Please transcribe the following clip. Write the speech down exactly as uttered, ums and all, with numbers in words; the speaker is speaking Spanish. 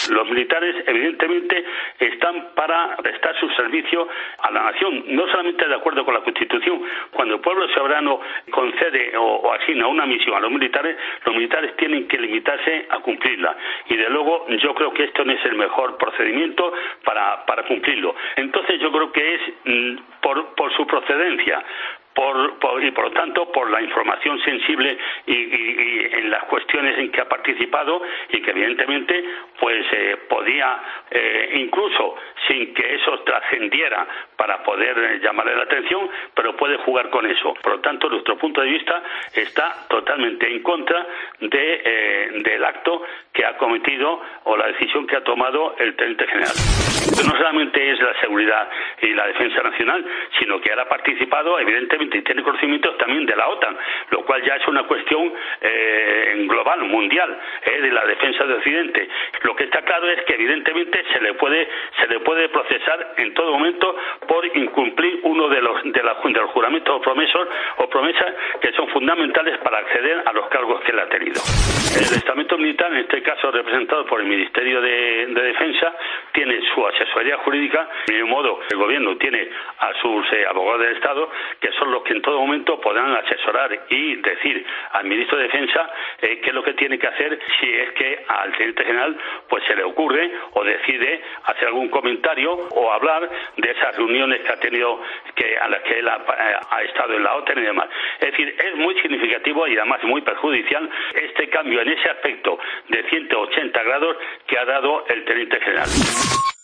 Los militares, evidentemente, están para prestar su servicio a la nación, no solamente de acuerdo con la Constitución. Cuando el pueblo soberano concede o, o asigna una misión a los militares, los militares tienen que limitarse a cumplirla. Y de luego, yo creo que esto no es el mejor procedimiento para, para cumplirlo. Entonces, yo creo que es mm, por, por su procedencia, Por, por, y por lo tanto por la información sensible y, y, y en las cuestiones en que ha participado, y que evidentemente pues eh, podía eh, incluso sin que eso trascendiera para poder eh, llamarle la atención, pero puede jugar con eso. Por lo tanto, nuestro punto de vista está totalmente en contra de, eh, del acto que ha cometido o la decisión que ha tomado el teniente general. No solamente es la seguridad y la defensa nacional, sino que ahora ha participado evidentemente y tiene conocimientos también de la OTAN, lo cual ya es una cuestión eh, global, mundial, eh, de la defensa de Occidente. Lo que está claro es que evidentemente se le puede se le puede procesar en todo momento por incumplir uno de los de, la, de los juramentos o promesas o promesas que son fundamentales para acceder a los cargos que él ha tenido. El estamento militar, en este caso representado por el Ministerio de, de Defensa, tiene su asesoría jurídica, de mismo modo el gobierno tiene a sus eh, abogados del Estado, que son los que en todo momento podrán asesorar y decir al ministro de Defensa eh, qué es lo que tiene que hacer si es que al teniente general pues se le ocurre o decide hacer algún comentario o hablar de esas reuniones que ha tenido, que a las que él ha, ha estado en la OTAN y demás. Es decir, es muy significativo y además muy perjudicial este cambio en ese aspecto de ciento ochenta grados que ha dado el teniente general.